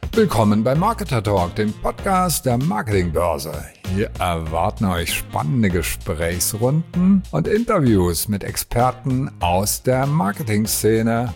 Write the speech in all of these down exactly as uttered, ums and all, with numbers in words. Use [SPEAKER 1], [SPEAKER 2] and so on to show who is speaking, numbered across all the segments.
[SPEAKER 1] Willkommen bei Marketer Talk, dem Podcast der Marketingbörse. Hier erwarten euch spannende Gesprächsrunden und Interviews mit Experten aus der Marketingszene.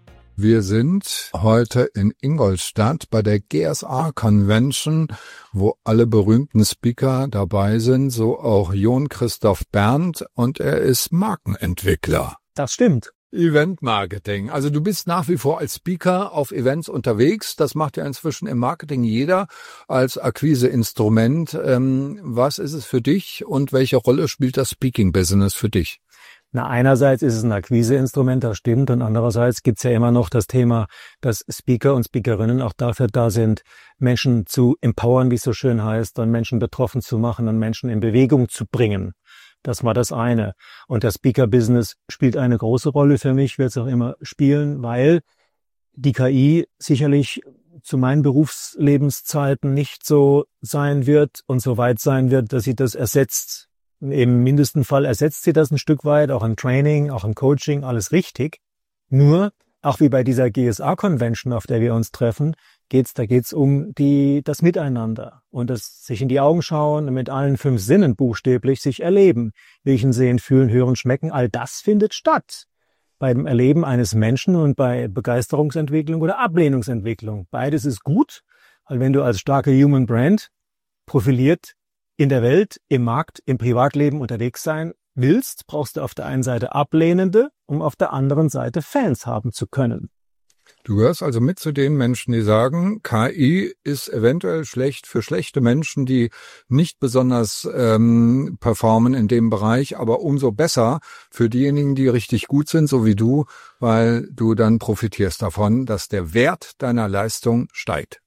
[SPEAKER 1] Wir sind heute in Ingolstadt bei der G S A Convention, wo alle berühmten Speaker dabei sind, so auch Jon Christoph Berndt, und er ist Markenentwickler.
[SPEAKER 2] Das stimmt.
[SPEAKER 1] Event-Marketing. Also du bist nach wie vor als Speaker auf Events unterwegs. Das macht ja inzwischen im Marketing jeder als Akquiseinstrument. Ähm, was ist es für dich und welche Rolle spielt das Speaking-Business für dich?
[SPEAKER 2] Na, einerseits ist es ein Akquiseinstrument, das stimmt, und andererseits gibt's ja immer noch das Thema, dass Speaker und Speakerinnen auch dafür da sind, Menschen zu empowern, wie es so schön heißt, und Menschen betroffen zu machen und Menschen in Bewegung zu bringen. Das war das eine. Und das Speaker-Business spielt eine große Rolle für mich, wird es auch immer spielen, weil die K I sicherlich zu meinen Berufslebenszeiten nicht so sein wird und so weit sein wird, dass sie das ersetzt. Im mindesten Fall ersetzt sie das ein Stück weit, auch im Training, auch im Coaching, alles richtig. Nur, auch wie bei dieser G S A-Convention, auf der wir uns treffen, geht's, da geht's um die, das Miteinander und das sich in die Augen schauen und mit allen fünf Sinnen buchstäblich sich erleben. Riechen, sehen, fühlen, hören, schmecken, all das findet statt beim Erleben eines Menschen und bei Begeisterungsentwicklung oder Ablehnungsentwicklung. Beides ist gut, weil wenn du als starke Human Brand profiliert in der Welt, im Markt, im Privatleben unterwegs sein willst, brauchst du auf der einen Seite Ablehnende, um auf der anderen Seite Fans haben zu können.
[SPEAKER 1] Du gehörst also mit zu den Menschen, die sagen, K I ist eventuell schlecht für schlechte Menschen, die nicht besonders ähm, performen in dem Bereich, aber umso besser für diejenigen, die richtig gut sind, so wie du, weil du dann profitierst davon, dass der Wert deiner Leistung steigt.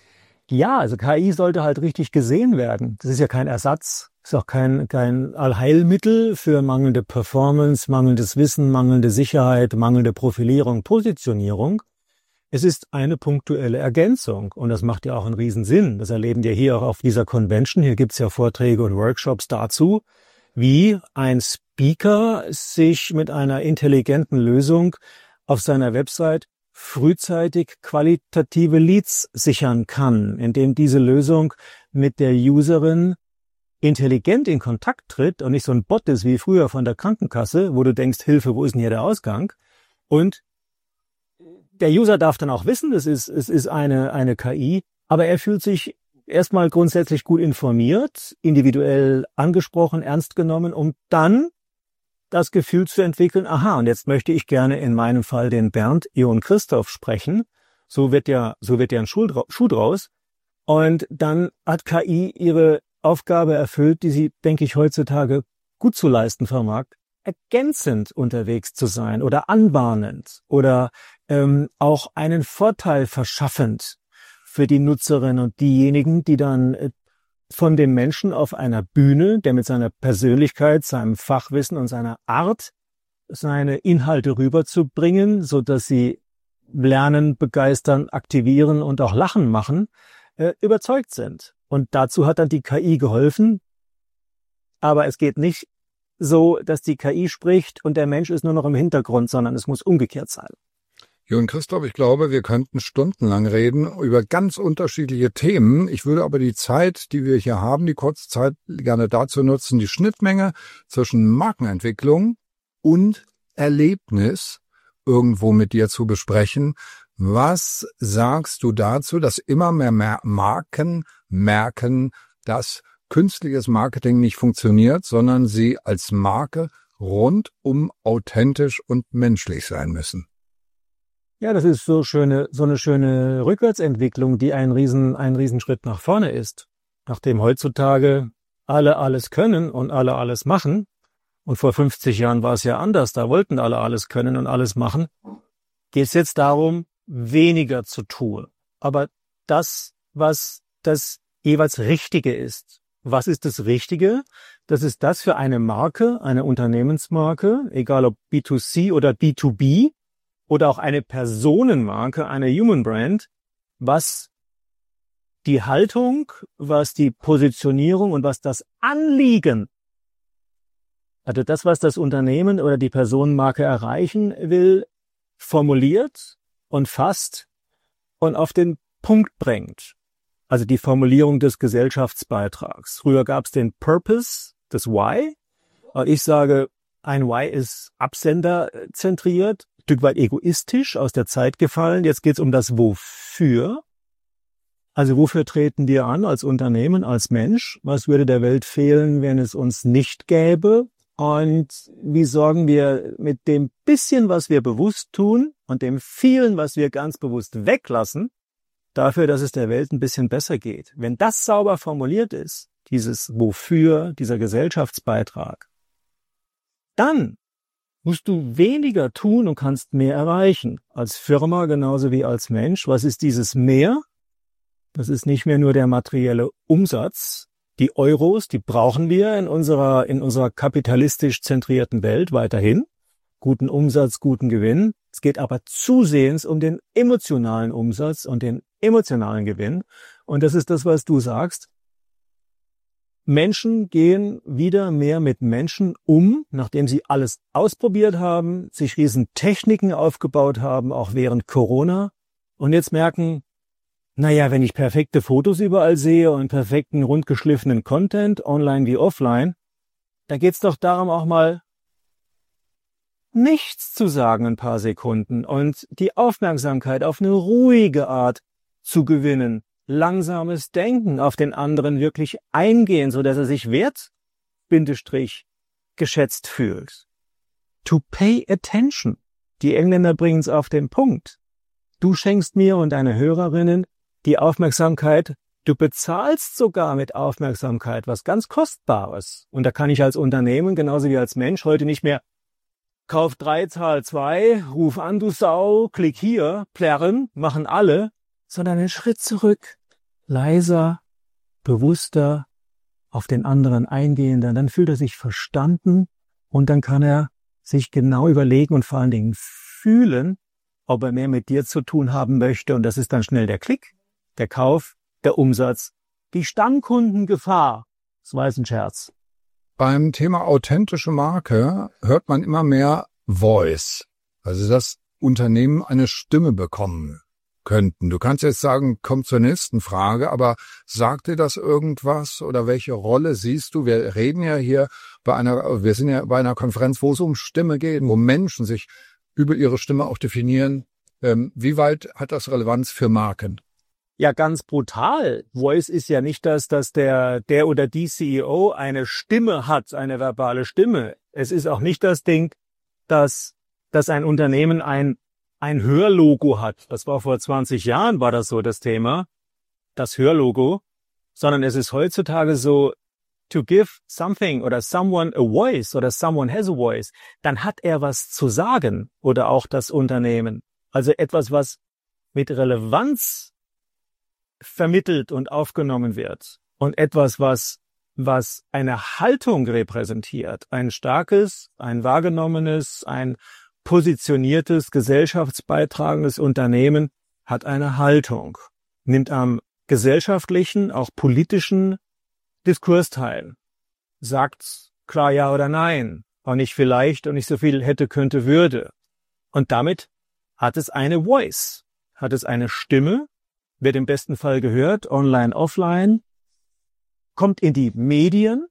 [SPEAKER 2] Ja, also K I sollte halt richtig gesehen werden. Das ist ja kein Ersatz, ist auch kein, kein Allheilmittel für mangelnde Performance, mangelndes Wissen, mangelnde Sicherheit, mangelnde Profilierung, Positionierung. Es ist eine punktuelle Ergänzung und das macht ja auch einen Riesensinn. Das erleben wir hier auch auf dieser Convention. Hier gibt's ja Vorträge und Workshops dazu, wie ein Speaker sich mit einer intelligenten Lösung auf seiner Website frühzeitig qualitative Leads sichern kann, indem diese Lösung mit der Userin intelligent in Kontakt tritt und nicht so ein Bot ist wie früher von der Krankenkasse, wo du denkst, Hilfe, wo ist denn hier der Ausgang? Und der User darf dann auch wissen, es ist, es ist eine, eine K I, aber er fühlt sich erstmal grundsätzlich gut informiert, individuell angesprochen, ernst genommen, um dann das Gefühl zu entwickeln, aha, und jetzt möchte ich gerne in meinem Fall den Berndt, Jon Christoph sprechen. So wird ja, so wird ja ein Schuh draus. Und dann hat K I ihre Aufgabe erfüllt, die sie, denke ich, heutzutage gut zu leisten vermag, ergänzend unterwegs zu sein oder anbahnend oder ähm, auch einen Vorteil verschaffend für die Nutzerin und diejenigen, die dann äh, von dem Menschen auf einer Bühne, der mit seiner Persönlichkeit, seinem Fachwissen und seiner Art seine Inhalte rüberzubringen, so dass sie lernen, begeistern, aktivieren und auch lachen machen, äh, überzeugt sind. Und dazu hat dann die K I geholfen. Aber es geht nicht so, dass die K I spricht und der Mensch ist nur noch im Hintergrund, sondern es muss umgekehrt sein.
[SPEAKER 1] Jon Christoph, ich glaube, wir könnten stundenlang reden über ganz unterschiedliche Themen. Ich würde aber die Zeit, die wir hier haben, die kurze Zeit gerne dazu nutzen, die Schnittmenge zwischen Markenentwicklung und Erlebnis irgendwo mit dir zu besprechen. Was sagst du dazu, dass immer mehr Marken merken, dass künstliches Marketing nicht funktioniert, sondern sie als Marke rundum authentisch und menschlich sein müssen?
[SPEAKER 2] Ja, das ist so schöne, so eine schöne Rückwärtsentwicklung, die ein riesen, ein Riesenschritt nach vorne ist. Nachdem heutzutage alle alles können und alle alles machen, und vor fünfzig Jahren war es ja anders, da wollten alle alles können und alles machen, geht es jetzt darum, weniger zu tun. Aber das, was das jeweils Richtige ist. Was ist das Richtige? Das ist das für eine Marke, eine Unternehmensmarke, egal ob B zwei C oder B zwei B, oder auch eine Personenmarke, eine Human Brand, was die Haltung, was die Positionierung und was das Anliegen, also das, was das Unternehmen oder die Personenmarke erreichen will, formuliert und fasst und auf den Punkt bringt. Also die Formulierung des Gesellschaftsbeitrags. Früher gab es den Purpose, das Why. Und ich sage, ein Why ist absenderzentriert, ein Stück weit egoistisch, aus der Zeit gefallen. Jetzt geht es um das Wofür. Also wofür treten wir an als Unternehmen, als Mensch? Was würde der Welt fehlen, wenn es uns nicht gäbe? Und wie sorgen wir mit dem bisschen, was wir bewusst tun und dem vielen, was wir ganz bewusst weglassen, dafür, dass es der Welt ein bisschen besser geht? Wenn das sauber formuliert ist, dieses Wofür, dieser Gesellschaftsbeitrag, dann musst du weniger tun und kannst mehr erreichen. Als Firma genauso wie als Mensch. Was ist dieses Mehr? Das ist nicht mehr nur der materielle Umsatz. Die Euros, die brauchen wir in unserer, in unserer kapitalistisch zentrierten Welt weiterhin. Guten Umsatz, guten Gewinn. Es geht aber zusehends um den emotionalen Umsatz und den emotionalen Gewinn. Und das ist das, was du sagst. Menschen gehen wieder mehr mit Menschen um, nachdem sie alles ausprobiert haben, sich riesen Techniken aufgebaut haben, auch während Corona. Und jetzt merken, naja, wenn ich perfekte Fotos überall sehe und perfekten, rundgeschliffenen Content, online wie offline, da geht's doch darum, auch mal nichts zu sagen ein paar Sekunden und die Aufmerksamkeit auf eine ruhige Art zu gewinnen. Langsames Denken, auf den anderen wirklich eingehen, so dass er sich wert, Bindestrich, geschätzt fühlt. To pay attention. Die Engländer bringen es auf den Punkt. Du schenkst mir und deine Hörerinnen die Aufmerksamkeit, du bezahlst sogar mit Aufmerksamkeit was ganz Kostbares. Und da kann ich als Unternehmen, genauso wie als Mensch, heute nicht mehr Kauf drei, Zahl zwei, ruf an, du Sau, klick hier, plärren, machen alle, sondern einen Schritt zurück, leiser, bewusster, auf den anderen eingehender. Dann fühlt er sich verstanden und dann kann er sich genau überlegen und vor allen Dingen fühlen, ob er mehr mit dir zu tun haben möchte. Und das ist dann schnell der Klick, der Kauf, der Umsatz, die Stammkundengefahr. Das war jetzt ein Scherz.
[SPEAKER 1] Beim Thema authentische Marke hört man immer mehr Voice, also dass Unternehmen eine Stimme bekommen könnten. Du kannst jetzt sagen, komm zur nächsten Frage, aber sagt dir das irgendwas oder welche Rolle siehst du? Wir reden ja hier bei einer, wir sind ja bei einer Konferenz, wo es um Stimme geht, wo Menschen sich über ihre Stimme auch definieren. Ähm, wie weit hat das Relevanz für Marken?
[SPEAKER 2] Ja, ganz brutal. Voice ist ja nicht das, dass der, der oder die C E O eine Stimme hat, eine verbale Stimme. Es ist auch nicht das Ding, dass, dass ein Unternehmen ein, ein Hörlogo hat. Das war vor zwanzig Jahren, war das so das Thema, das Hörlogo. Sondern es ist heutzutage so, to give something oder someone a voice oder someone has a voice, dann hat er was zu sagen oder auch das Unternehmen. Also etwas, was mit Relevanz vermittelt und aufgenommen wird und etwas, was was eine Haltung repräsentiert, ein starkes, ein wahrgenommenes, ein positioniertes, gesellschaftsbeitragendes Unternehmen hat eine Haltung, nimmt am gesellschaftlichen, auch politischen Diskurs teil, sagt klar ja oder nein, auch nicht vielleicht und nicht so viel hätte, könnte, würde. Und damit hat es eine Voice, hat es eine Stimme, wird im besten Fall gehört, online, offline, kommt in die Medien,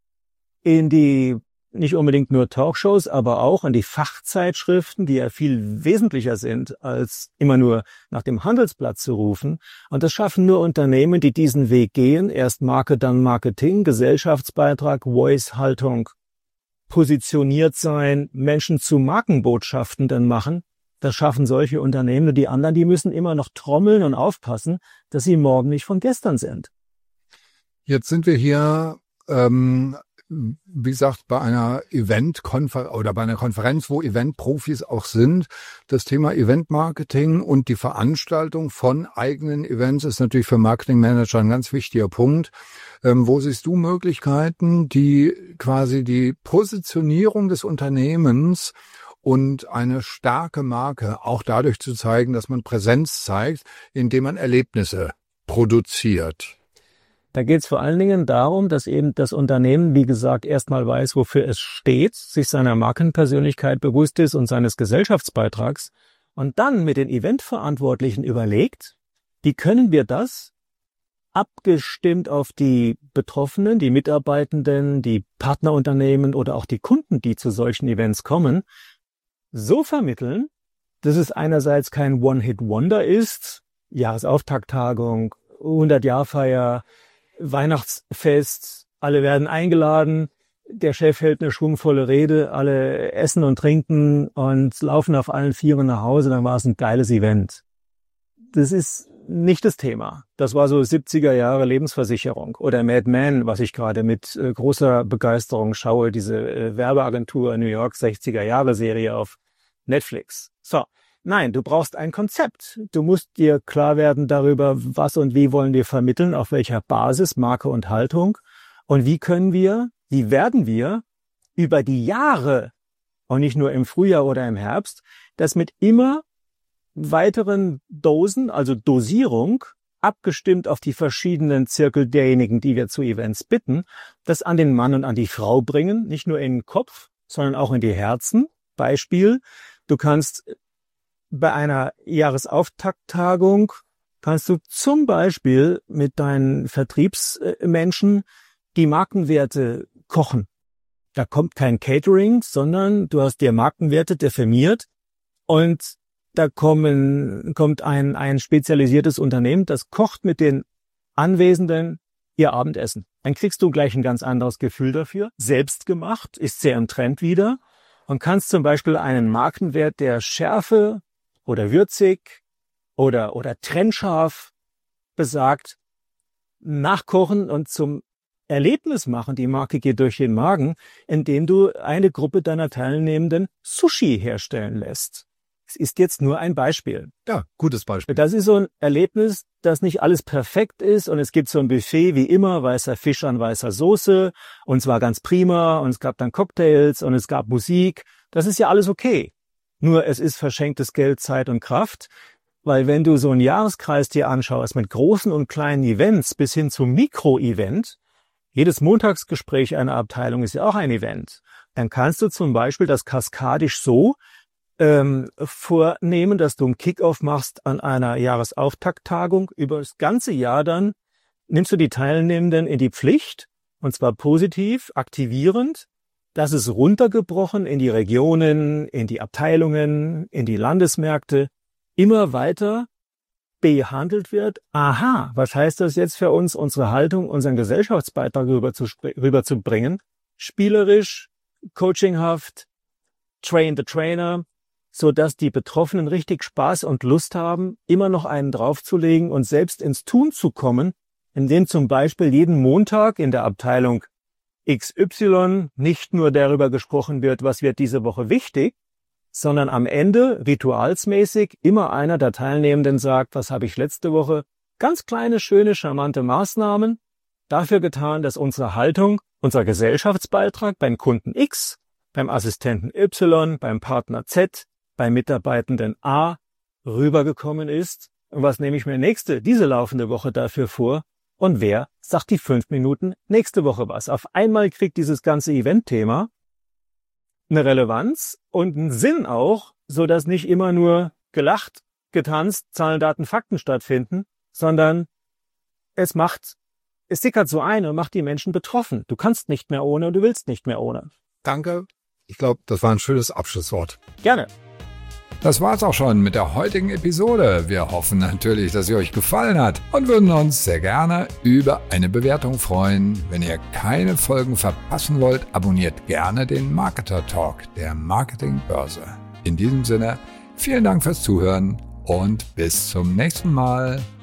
[SPEAKER 2] in die nicht unbedingt nur Talkshows, aber auch in die Fachzeitschriften, die ja viel wesentlicher sind, als immer nur nach dem Handelsblatt zu rufen. Und das schaffen nur Unternehmen, die diesen Weg gehen. Erst Marke, dann Marketing, Gesellschaftsbeitrag, Voice, Haltung, positioniert sein, Menschen zu Markenbotschaften dann machen. Das schaffen solche Unternehmen. Und die anderen, die müssen immer noch trommeln und aufpassen, dass sie morgen nicht von gestern sind.
[SPEAKER 1] Jetzt sind wir hier, ähm, wie gesagt, bei einer Eventkonferenz oder bei einer Konferenz, wo Eventprofis auch sind. Das Thema Eventmarketing und die Veranstaltung von eigenen Events ist natürlich für Marketingmanager ein ganz wichtiger Punkt. Ähm, wo siehst du Möglichkeiten, die quasi die Positionierung des Unternehmens und eine starke Marke auch dadurch zu zeigen, dass man Präsenz zeigt, indem man Erlebnisse produziert?
[SPEAKER 2] Da geht es vor allen Dingen darum, dass eben das Unternehmen, wie gesagt, erstmal weiß, wofür es steht, sich seiner Markenpersönlichkeit bewusst ist und seines Gesellschaftsbeitrags und dann mit den Eventverantwortlichen überlegt, Wie können wir das abgestimmt auf die Betroffenen, die Mitarbeitenden, die Partnerunternehmen oder auch die Kunden, die zu solchen Events kommen, so vermitteln, dass es einerseits kein One-Hit-Wonder ist, Jahresauftakt-Tagung, hundert-Jahr-Feier, Weihnachtsfest, alle werden eingeladen, der Chef hält eine schwungvolle Rede, alle essen und trinken und laufen auf allen Vieren nach Hause, dann war es ein geiles Event. Das ist nicht das Thema. Das war so siebziger Jahre Lebensversicherung oder Mad Men, was ich gerade mit äh, großer Begeisterung schaue, diese äh, Werbeagentur New York sechziger Jahre Serie auf Netflix. So, nein, du brauchst ein Konzept. Du musst dir klar werden darüber, was und wie wollen wir vermitteln, auf welcher Basis, Marke und Haltung und wie können wir, wie werden wir über die Jahre und nicht nur im Frühjahr oder im Herbst, das mit immer weiteren Dosen, also Dosierung, abgestimmt auf die verschiedenen Zirkel derjenigen, die wir zu Events bitten, das an den Mann und an die Frau bringen, nicht nur in den Kopf, sondern auch in die Herzen. Beispiel, du kannst bei einer Jahresauftakt-Tagung, kannst du zum Beispiel mit deinen Vertriebsmenschen die Markenwerte kochen. Da kommt kein Catering, sondern du hast dir Markenwerte definiert und da kommen, kommt ein, ein spezialisiertes Unternehmen, das kocht mit den Anwesenden ihr Abendessen. Dann kriegst du gleich ein ganz anderes Gefühl dafür. Selbst gemacht, ist sehr im Trend wieder und kannst zum Beispiel einen Markenwert, der Schärfe oder würzig oder, oder trennscharf besagt, nachkochen und zum Erlebnis machen. Die Marke geht durch den Magen, indem du eine Gruppe deiner Teilnehmenden Sushi herstellen lässt. Es ist jetzt nur ein Beispiel.
[SPEAKER 1] Ja, gutes Beispiel.
[SPEAKER 2] Das ist so ein Erlebnis, dass nicht alles perfekt ist und es gibt so ein Buffet wie immer, weißer Fisch an weißer Soße und zwar ganz prima und es gab dann Cocktails und es gab Musik. Das ist ja alles okay. Nur es ist verschenktes Geld, Zeit und Kraft, weil wenn du so einen Jahreskreis dir anschaust mit großen und kleinen Events bis hin zum Mikro-Event, jedes Montagsgespräch einer Abteilung ist ja auch ein Event, dann kannst du zum Beispiel das kaskadisch so Ähm, vornehmen, dass du einen Kick-Off machst an einer Jahresauftakt-Tagung. Über das ganze Jahr dann nimmst du die Teilnehmenden in die Pflicht, und zwar positiv, aktivierend. Das ist runtergebrochen in die Regionen, in die Abteilungen, in die Landesmärkte, immer weiter behandelt wird. Aha, was heißt das jetzt für uns, unsere Haltung, unseren Gesellschaftsbeitrag rüberzubringen? Spielerisch, coachinghaft, train the trainer, so dass die Betroffenen richtig Spaß und Lust haben, immer noch einen draufzulegen und selbst ins Tun zu kommen, indem zum Beispiel jeden Montag in der Abteilung X Y nicht nur darüber gesprochen wird, was wird diese Woche wichtig, sondern am Ende ritualsmäßig immer einer der Teilnehmenden sagt, was habe ich letzte Woche, ganz kleine, schöne, charmante Maßnahmen dafür getan, dass unsere Haltung, unser Gesellschaftsbeitrag beim Kunden X, beim Assistenten Y, beim Partner Z, beim Mitarbeitenden A rübergekommen ist. Und was nehme ich mir nächste, diese laufende Woche dafür vor? Und wer sagt die fünf Minuten nächste Woche was? Auf einmal kriegt dieses ganze Event-Thema eine Relevanz und einen Sinn auch, so dass nicht immer nur gelacht, getanzt, Zahlen, Daten, Fakten stattfinden, sondern es macht, es sickert so ein und macht die Menschen betroffen. Du kannst nicht mehr ohne und du willst nicht mehr ohne.
[SPEAKER 1] Danke. Ich glaube, das war ein schönes Abschlusswort.
[SPEAKER 2] Gerne.
[SPEAKER 1] Das war's auch schon mit der heutigen Episode. Wir hoffen natürlich, dass sie euch gefallen hat und würden uns sehr gerne über eine Bewertung freuen. Wenn ihr keine Folgen verpassen wollt, abonniert gerne den Marketer Talk der Marketingbörse. In diesem Sinne, vielen Dank fürs Zuhören und bis zum nächsten Mal.